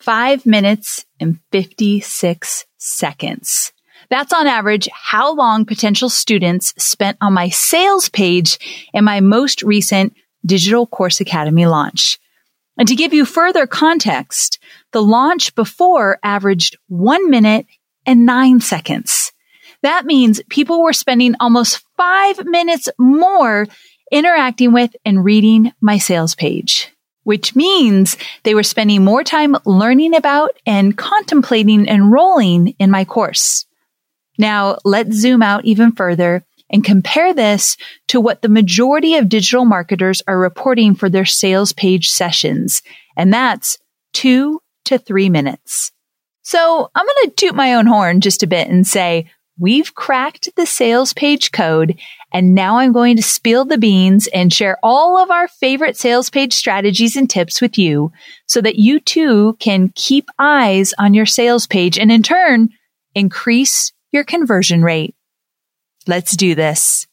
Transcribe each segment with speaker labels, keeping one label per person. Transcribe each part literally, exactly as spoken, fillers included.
Speaker 1: Five minutes and fifty-six seconds. That's on average how long potential students spent on my sales page in my most recent Digital Course Academy launch. And to give you further context, the launch before averaged one minute and nine seconds. That means people were spending almost five minutes more interacting with and reading my sales page, which means they were spending more time learning about and contemplating enrolling in my course. Now, let's zoom out even further and compare this to what the majority of digital marketers are reporting for their sales page sessions, and that's two to three minutes. So I'm going to toot my own horn just a bit and say, we've cracked the sales page code, and now I'm going to spill the beans and share all of our favorite sales page strategies and tips with you so that you too can keep eyes on your sales page and in turn, increase your conversion rate. Let's do this.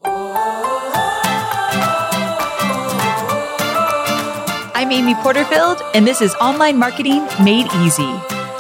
Speaker 1: I'm Amy Porterfield, and this is Online Marketing Made Easy.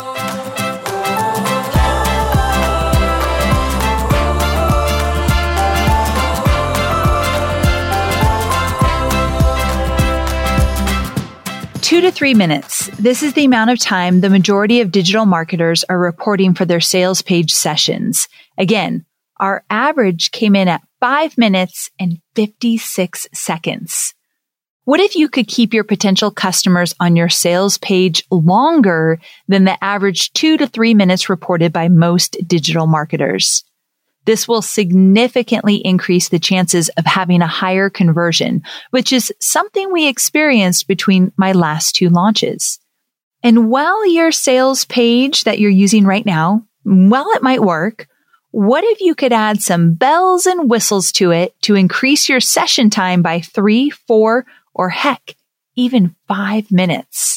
Speaker 1: Two to three minutes. This is the amount of time the majority of digital marketers are reporting for their sales page sessions. Again, our average came in at five minutes and fifty-six seconds. What if you could keep your potential customers on your sales page longer than the average two to three minutes reported by most digital marketers? This will significantly increase the chances of having a higher conversion, which is something we experienced between my last two launches. And while your sales page that you're using right now, while it might work, what if you could add some bells and whistles to it to increase your session time by three, four, or heck, even five minutes?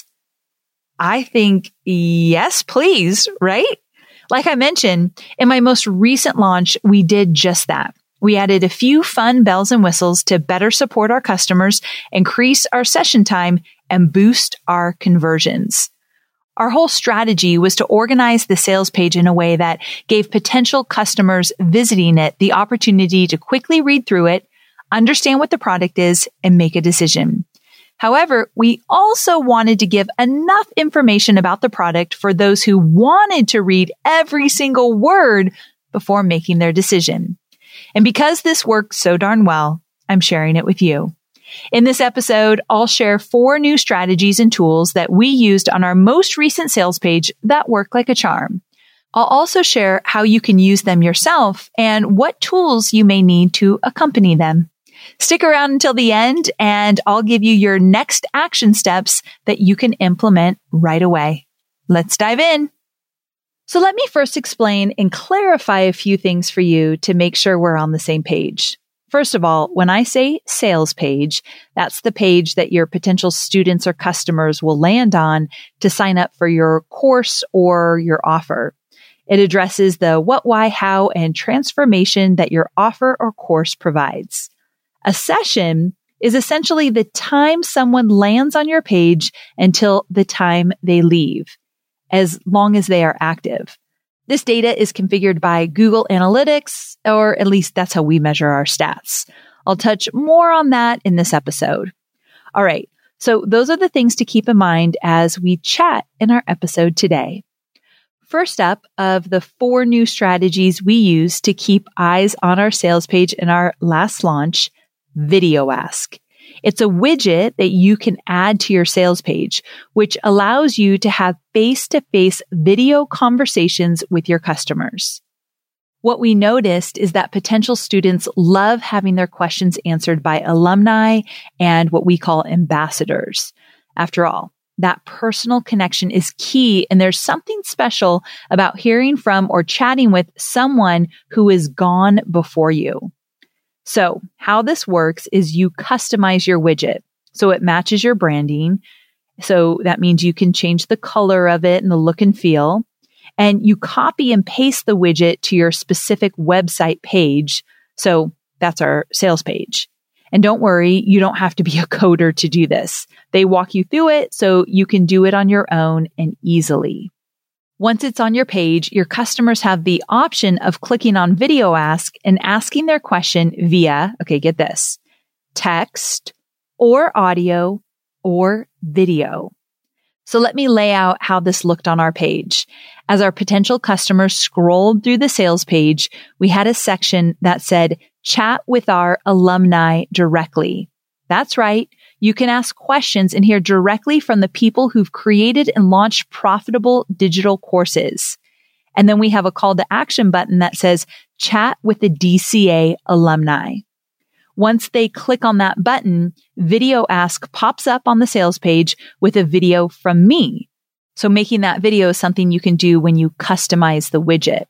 Speaker 1: I think yes, please, right? Like I mentioned, in my most recent launch, we did just that. We added a few fun bells and whistles to better support our customers, increase our session time, and boost our conversions. Our whole strategy was to organize the sales page in a way that gave potential customers visiting it the opportunity to quickly read through it, understand what the product is, and make a decision. However, we also wanted to give enough information about the product for those who wanted to read every single word before making their decision. And because this worked so darn well, I'm sharing it with you. In this episode, I'll share four new strategies and tools that we used on our most recent sales page that work like a charm. I'll also share how you can use them yourself and what tools you may need to accompany them. Stick around until the end and I'll give you your next action steps that you can implement right away. Let's dive in. So let me first explain and clarify a few things for you to make sure we're on the same page. First of all, when I say sales page, that's the page that your potential students or customers will land on to sign up for your course or your offer. It addresses the what, why, how, and transformation that your offer or course provides. A session is essentially the time someone lands on your page until the time they leave, as long as they are active. This data is configured by Google Analytics, or at least that's how we measure our stats. I'll touch more on that in this episode. All right, so those are the things to keep in mind as we chat in our episode today. First up, of the four new strategies we use to keep eyes on our sales page in our last launch, Video Ask. It's a widget that you can add to your sales page, which allows you to have face-to-face video conversations with your customers. What we noticed is that potential students love having their questions answered by alumni and what we call ambassadors. After all, that personal connection is key, and there's something special about hearing from or chatting with someone who is gone before you. So how this works is you customize your widget so it matches your branding. So that means you can change the color of it and the look and feel. And you copy and paste the widget to your specific website page. So that's our sales page. And don't worry, you don't have to be a coder to do this. They walk you through it so you can do it on your own and easily. Once it's on your page, your customers have the option of clicking on Video Ask and asking their question via, okay, get this, text or audio or video. So let me lay out how this looked on our page. As our potential customers scrolled through the sales page, we had a section that said, chat with our alumni directly. That's right. You can ask questions and hear directly from the people who've created and launched profitable digital courses. And then we have a call to action button that says, chat with the D C A alumni. Once they click on that button, Video Ask pops up on the sales page with a video from me. So making that video is something you can do when you customize the widget.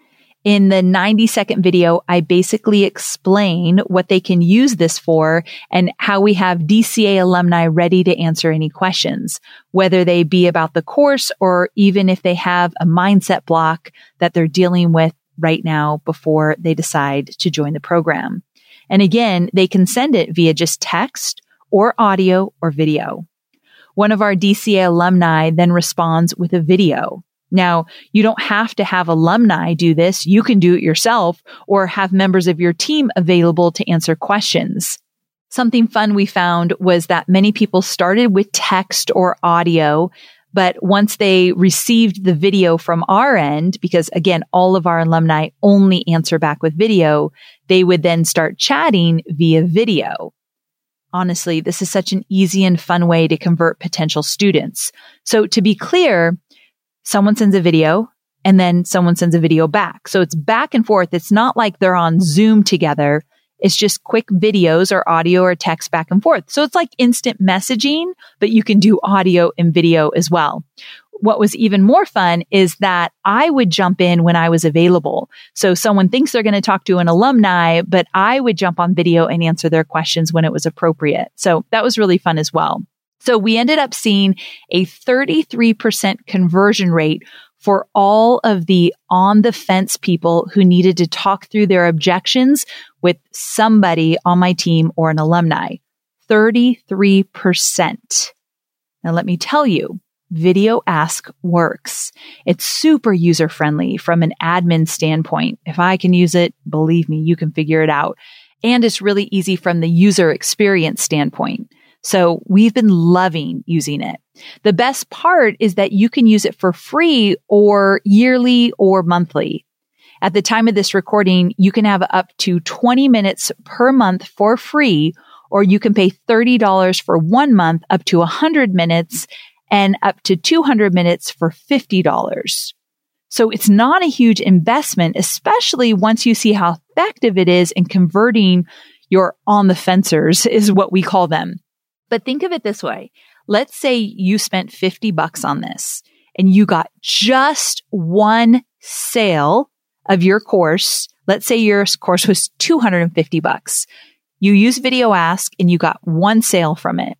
Speaker 1: In the ninety second video, I basically explain what they can use this for and how we have D C A alumni ready to answer any questions, whether they be about the course or even if they have a mindset block that they're dealing with right now before they decide to join the program. And again, they can send it via just text or audio or video. One of our D C A alumni then responds with a video. Now, you don't have to have alumni do this. You can do it yourself or have members of your team available to answer questions. Something fun we found was that many people started with text or audio, but once they received the video from our end, because again, all of our alumni only answer back with video, they would then start chatting via video. Honestly, this is such an easy and fun way to convert potential students. So to be clear, someone sends a video and then someone sends a video back. So it's back and forth. It's not like they're on Zoom together. It's just quick videos or audio or text back and forth. So it's like instant messaging, but you can do audio and video as well. What was even more fun is that I would jump in when I was available. So someone thinks they're going to talk to an alumni, but I would jump on video and answer their questions when it was appropriate. So that was really fun as well. So we ended up seeing a thirty-three percent conversion rate for all of the on the fence people who needed to talk through their objections with somebody on my team or an alumni. thirty-three percent. Now let me tell you, Video Ask works. It's super user friendly from an admin standpoint. If I can use it, believe me, you can figure it out. And it's really easy from the user experience standpoint. So we've been loving using it. The best part is that you can use it for free or yearly or monthly. At the time of this recording, you can have up to twenty minutes per month for free, or you can pay thirty dollars for one month up to one hundred minutes and up to two hundred minutes for fifty dollars. So it's not a huge investment, especially once you see how effective it is in converting your on the fencers is what we call them. But think of it this way. Let's say you spent fifty bucks on this and you got just one sale of your course. Let's say your course was two hundred fifty bucks. You use Video Ask and you got one sale from it.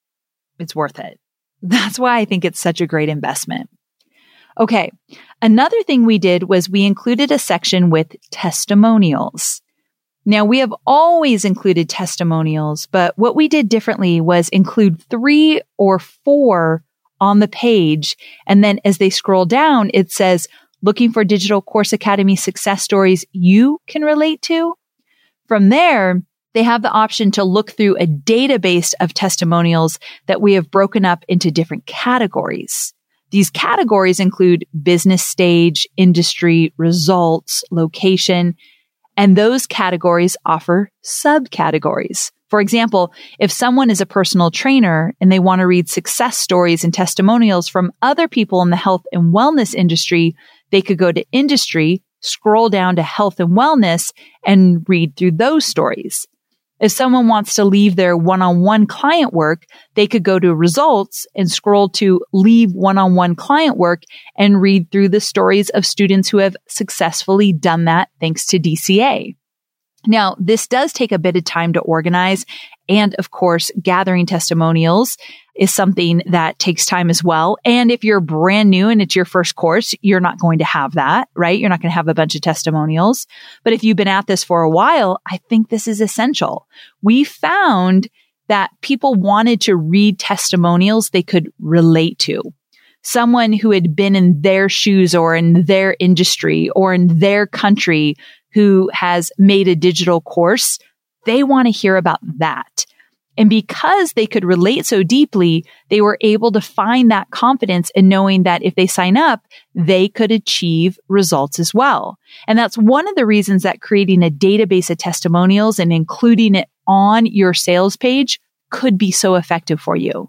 Speaker 1: It's worth it. That's why I think it's such a great investment. Okay. Another thing we did was we included a section with testimonials. Now, we have always included testimonials, but what we did differently was include three or four on the page. And then as they scroll down, it says, looking for Digital Course Academy success stories you can relate to. From there, they have the option to look through a database of testimonials that we have broken up into different categories. These categories include business stage, industry, results, location, and those categories offer subcategories. For example, if someone is a personal trainer and they want to read success stories and testimonials from other people in the health and wellness industry, they could go to industry, scroll down to health and wellness, and read through those stories. If someone wants to leave their one-on-one client work, they could go to results and scroll to leave one-on-one client work and read through the stories of students who have successfully done that thanks to D C A. Now, this does take a bit of time to organize. And of course, gathering testimonials is something that takes time as well. And if you're brand new and it's your first course, you're not going to have that, right? You're not going to have a bunch of testimonials. But if you've been at this for a while, I think this is essential. We found that people wanted to read testimonials they could relate to. Someone who had been in their shoes or in their industry or in their country who has made a digital course, they want to hear about that. And because they could relate so deeply, they were able to find that confidence in knowing that if they sign up, they could achieve results as well. And that's one of the reasons that creating a database of testimonials and including it on your sales page could be so effective for you.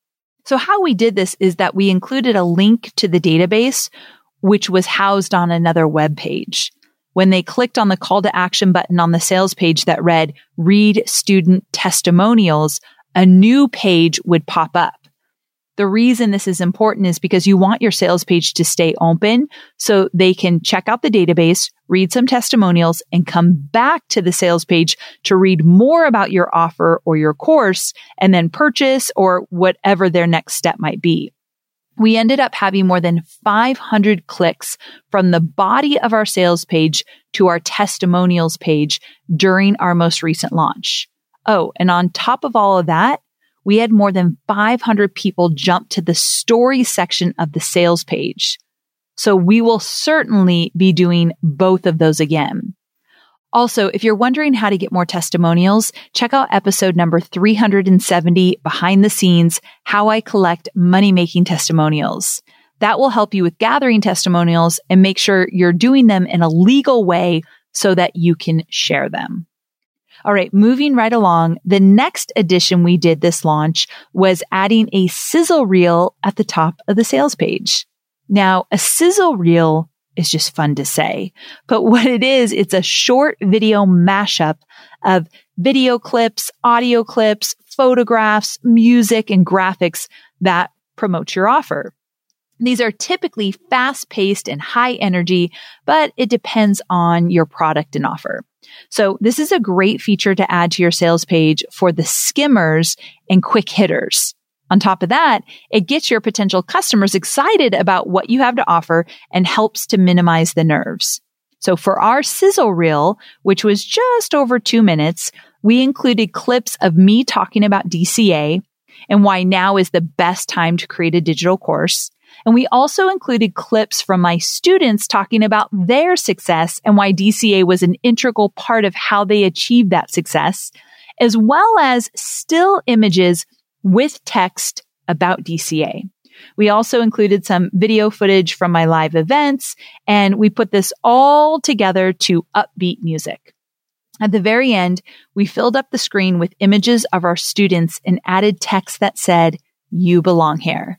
Speaker 1: So how we did this is that we included a link to the database, which was housed on another web page. When they clicked on the call to action button on the sales page that read, read student testimonials, a new page would pop up. The reason this is important is because you want your sales page to stay open so they can check out the database, read some testimonials, and come back to the sales page to read more about your offer or your course and then purchase or whatever their next step might be. We ended up having more than five hundred clicks from the body of our sales page to our testimonials page during our most recent launch. Oh, and on top of all of that, we had more than five hundred people jump to the story section of the sales page. So we will certainly be doing both of those again. Also, if you're wondering how to get more testimonials, check out episode number three hundred seventy, Behind the Scenes, How I Collect Money-Making Testimonials. That will help you with gathering testimonials and make sure you're doing them in a legal way so that you can share them. All right, moving right along, the next addition we did this launch was adding a sizzle reel at the top of the sales page. Now, a sizzle reel is just fun to say, but what it is, it's a short video mashup of video clips, audio clips, photographs, music, and graphics that promote your offer. These are typically fast-paced and high energy, but it depends on your product and offer. So this is a great feature to add to your sales page for the skimmers and quick hitters. On top of that, it gets your potential customers excited about what you have to offer and helps to minimize the nerves. So for our sizzle reel, which was just over two minutes, we included clips of me talking about D C A and why now is the best time to create a digital course. And we also included clips from my students talking about their success and why D C A was an integral part of how they achieved that success, as well as still images with text about D C A. We also included some video footage from my live events, and we put this all together to upbeat music. At the very end, we filled up the screen with images of our students and added text that said, "You belong here."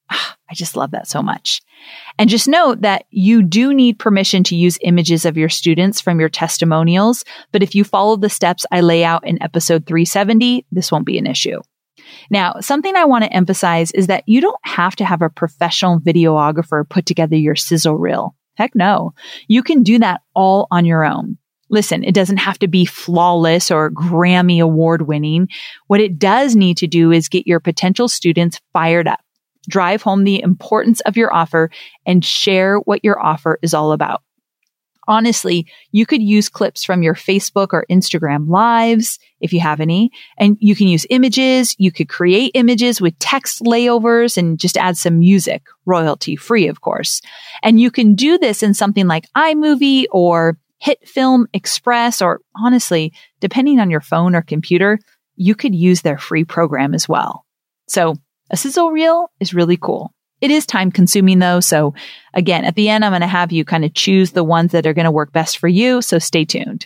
Speaker 1: I just love that so much. And just note that you do need permission to use images of your students from your testimonials, but if you follow the steps I lay out in episode three seventy, this won't be an issue. Now, something I want to emphasize is that you don't have to have a professional videographer put together your sizzle reel. Heck no. You can do that all on your own. Listen, it doesn't have to be flawless or Grammy award winning. What it does need to do is get your potential students fired up, drive home the importance of your offer, and share what your offer is all about. Honestly, you could use clips from your Facebook or Instagram lives, if you have any, and you can use images. You could create images with text layovers and just add some music, royalty free, of course. And you can do this in something like iMovie or HitFilm Express, or honestly, depending on your phone or computer, you could use their free program as well. So a sizzle reel is really cool. It is time consuming though. So again, at the end, I'm going to have you kind of choose the ones that are going to work best for you. So stay tuned.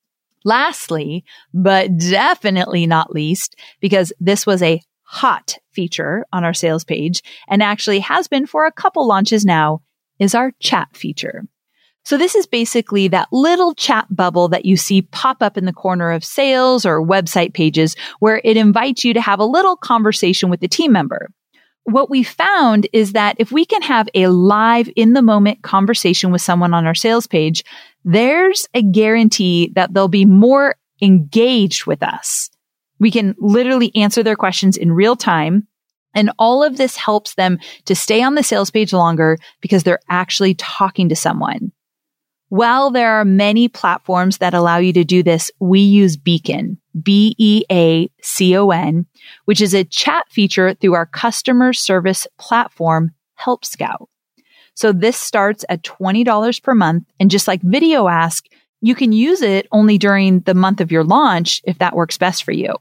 Speaker 1: Lastly, but definitely not least, because this was a hot feature on our sales page and actually has been for a couple launches now, is our chat feature. So this is basically that little chat bubble that you see pop up in the corner of sales or website pages where it invites you to have a little conversation with the team member. What we found is that if we can have a live in the moment conversation with someone on our sales page, there's a guarantee that they'll be more engaged with us. We can literally answer their questions in real time. And all of this helps them to stay on the sales page longer because they're actually talking to someone. While there are many platforms that allow you to do this, we use Beacon, B E A C O N, which is a chat feature through our customer service platform, Help Scout. So this starts at twenty dollars per month. And just like Video Ask, you can use it only during the month of your launch if that works best for you.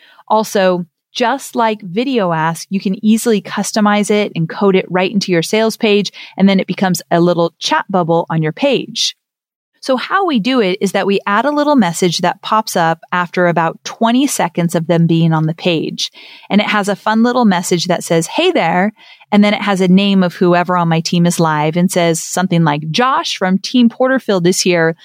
Speaker 1: Also, just like Video Ask, you can easily customize it and code it right into your sales page, and then it becomes a little chat bubble on your page. So how we do it is that we add a little message that pops up after about twenty seconds of them being on the page. And it has a fun little message that says, "Hey there." And then it has a name of whoever on my team is live and says something like, "Josh from Team Porterfield is here.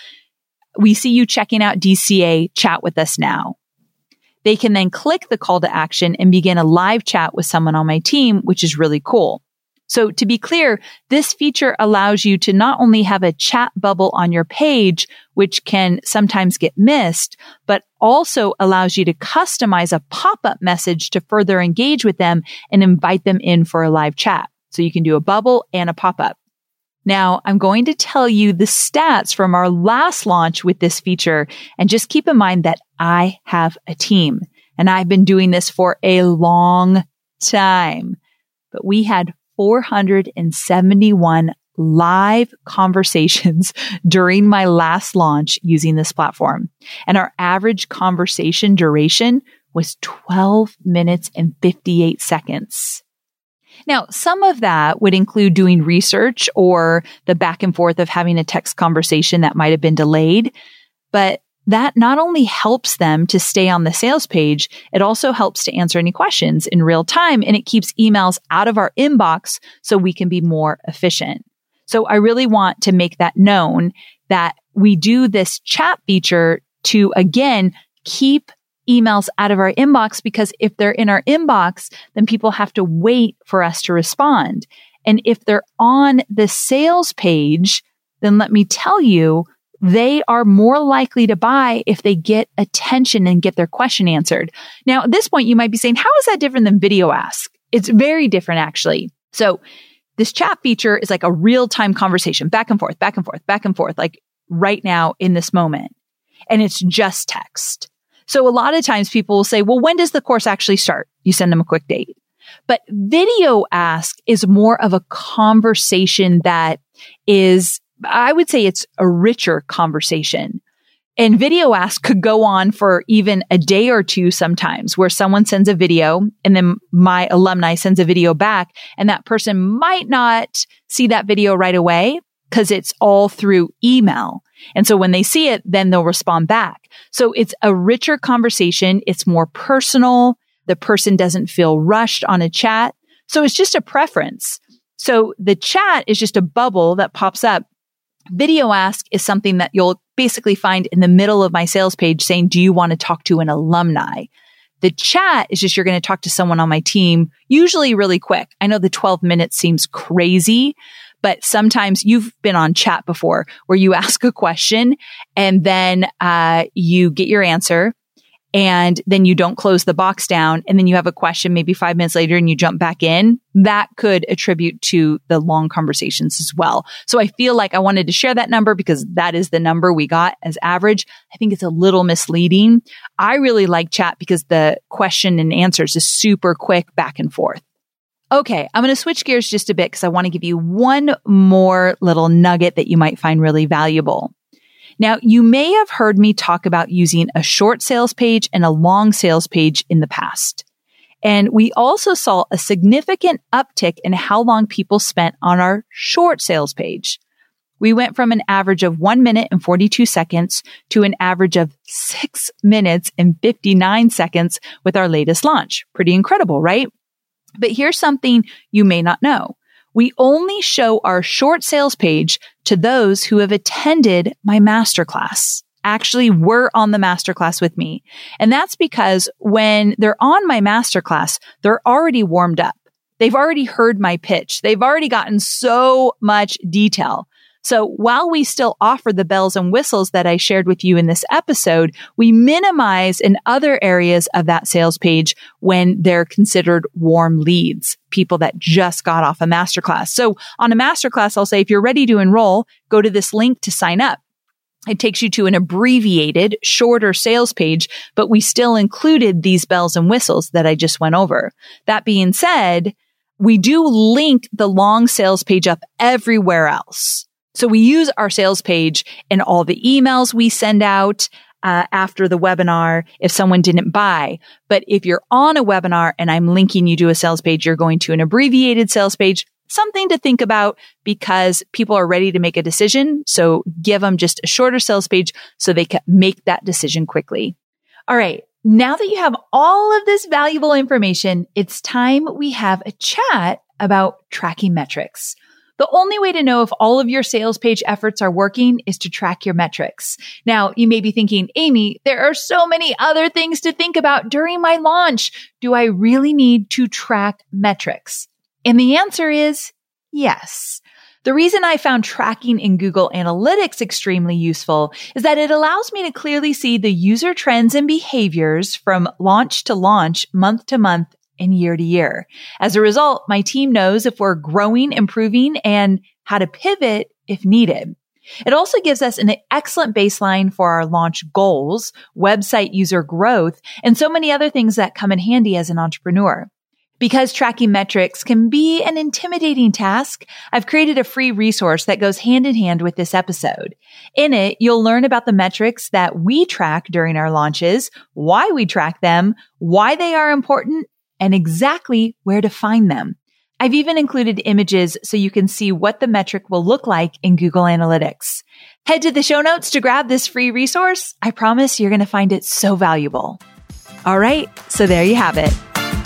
Speaker 1: We see you checking out D C A. Chat with us now." They can then click the call to action and begin a live chat with someone on my team, which is really cool. So to be clear, this feature allows you to not only have a chat bubble on your page, which can sometimes get missed, but also allows you to customize a pop-up message to further engage with them and invite them in for a live chat. So you can do a bubble and a pop-up. Now, I'm going to tell you the stats from our last launch with this feature. And just keep in mind that I have a team and I've been doing this for a long time. But we had four hundred seventy-one live conversations during my last launch using this platform. And our average conversation duration was twelve minutes and fifty-eight seconds. Now, some of that would include doing research or the back and forth of having a text conversation that might have been delayed, but that not only helps them to stay on the sales page, it also helps to answer any questions in real time, and it keeps emails out of our inbox so we can be more efficient. So I really want to make that known that we do this chat feature to, again, keep emails out of our inbox, because if they're in our inbox, then people have to wait for us to respond. And if they're on the sales page, then let me tell you, they are more likely to buy if they get attention and get their question answered. Now, at this point, you might be saying, how is that different than Video Ask? It's very different, actually. So this chat feature is like a real-time conversation, back and forth, back and forth, back and forth, like right now in this moment. And it's just text. So a lot of times people will say, well, when does the course actually start? You send them a quick date. But Video Ask is more of a conversation that is, I would say it's a richer conversation. And Video Ask could go on for even a day or two sometimes, where someone sends a video and then my alumni sends a video back, and that person might not see that video right away because it's all through email. And so when they see it, then they'll respond back. So it's a richer conversation. It's more personal. The person doesn't feel rushed on a chat. So it's just a preference. So the chat is just a bubble that pops up. Video Ask is something that you'll basically find in the middle of my sales page saying, do you want to talk to an alumni? The chat is just, you're going to talk to someone on my team, usually really quick. I know the twelve minutes seems crazy, but sometimes you've been on chat before where you ask a question and then uh, you get your answer and then you don't close the box down and then you have a question maybe five minutes later and you jump back in. That could attribute to the long conversations as well. So I feel like I wanted to share that number because that is the number we got as average. I think it's a little misleading. I really like chat because the question and answers is super quick back and forth. Okay, I'm going to switch gears just a bit because I want to give you one more little nugget that you might find really valuable. Now, you may have heard me talk about using a short sales page and a long sales page in the past. And we also saw a significant uptick in how long people spent on our short sales page. We went from an average of one minute and forty-two seconds to an average of six minutes and fifty-nine seconds with our latest launch. Pretty incredible, right? But here's something you may not know. We only show our short sales page to those who have attended my masterclass, actually were on the masterclass with me. And that's because when they're on my masterclass, they're already warmed up. They've already heard my pitch. They've already gotten so much detail. So while we still offer the bells and whistles that I shared with you in this episode, we minimize in other areas of that sales page when they're considered warm leads, people that just got off a masterclass. So on a masterclass, I'll say, if you're ready to enroll, go to this link to sign up. It takes you to an abbreviated, shorter sales page, but we still included these bells and whistles that I just went over. That being said, we do link the long sales page up everywhere else. So we use our sales page in all the emails we send out uh, after the webinar if someone didn't buy. But if you're on a webinar and I'm linking you to a sales page, you're going to an abbreviated sales page. Something to think about because people are ready to make a decision. So give them just a shorter sales page so they can make that decision quickly. All right. Now that you have all of this valuable information, it's time we have a chat about tracking metrics. The only way to know if all of your sales page efforts are working is to track your metrics. Now, you may be thinking, Amy, there are so many other things to think about during my launch. Do I really need to track metrics? And the answer is yes. The reason I found tracking in Google Analytics extremely useful is that it allows me to clearly see the user trends and behaviors from launch to launch, month to month, and year to year. As a result, my team knows if we're growing, improving, and how to pivot if needed. It also gives us an excellent baseline for our launch goals, website user growth, and so many other things that come in handy as an entrepreneur. Because tracking metrics can be an intimidating task, I've created a free resource that goes hand in hand with this episode. In it, you'll learn about the metrics that we track during our launches, why we track them, why they are important, and exactly where to find them. I've even included images so you can see what the metric will look like in Google Analytics. Head to the show notes to grab this free resource. I promise you're going to find it so valuable. All right, so there you have it.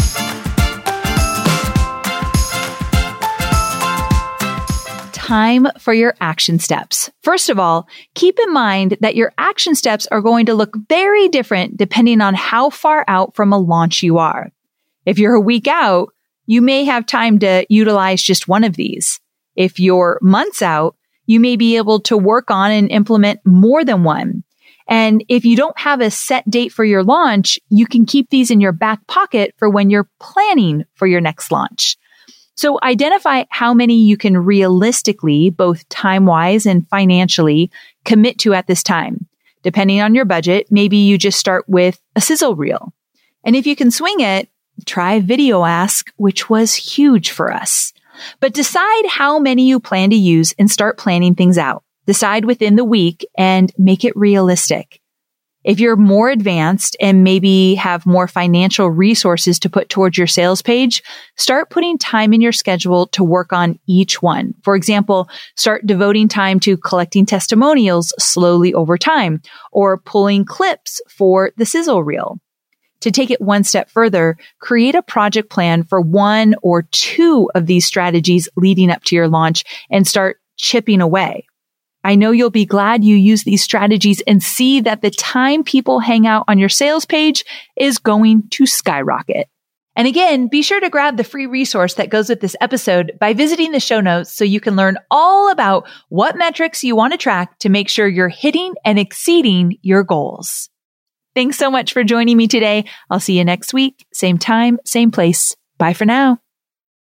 Speaker 1: Time for your action steps. First of all, keep in mind that your action steps are going to look very different depending on how far out from a launch you are. If you're a week out, you may have time to utilize just one of these. If you're months out, you may be able to work on and implement more than one. And if you don't have a set date for your launch, you can keep these in your back pocket for when you're planning for your next launch. So identify how many you can realistically, both time-wise and financially, commit to at this time. Depending on your budget, maybe you just start with a sizzle reel. And if you can swing it, try Video Ask, which was huge for us. But decide how many you plan to use and start planning things out. Decide within the week and make it realistic. If you're more advanced and maybe have more financial resources to put towards your sales page, start putting time in your schedule to work on each one. For example, start devoting time to collecting testimonials slowly over time or pulling clips for the sizzle reel. To take it one step further, create a project plan for one or two of these strategies leading up to your launch and start chipping away. I know you'll be glad you use these strategies and see that the time people hang out on your sales page is going to skyrocket. And again, be sure to grab the free resource that goes with this episode by visiting the show notes so you can learn all about what metrics you want to track to make sure you're hitting and exceeding your goals. Thanks so much for joining me today. I'll see you next week. Same time, same place. Bye for now.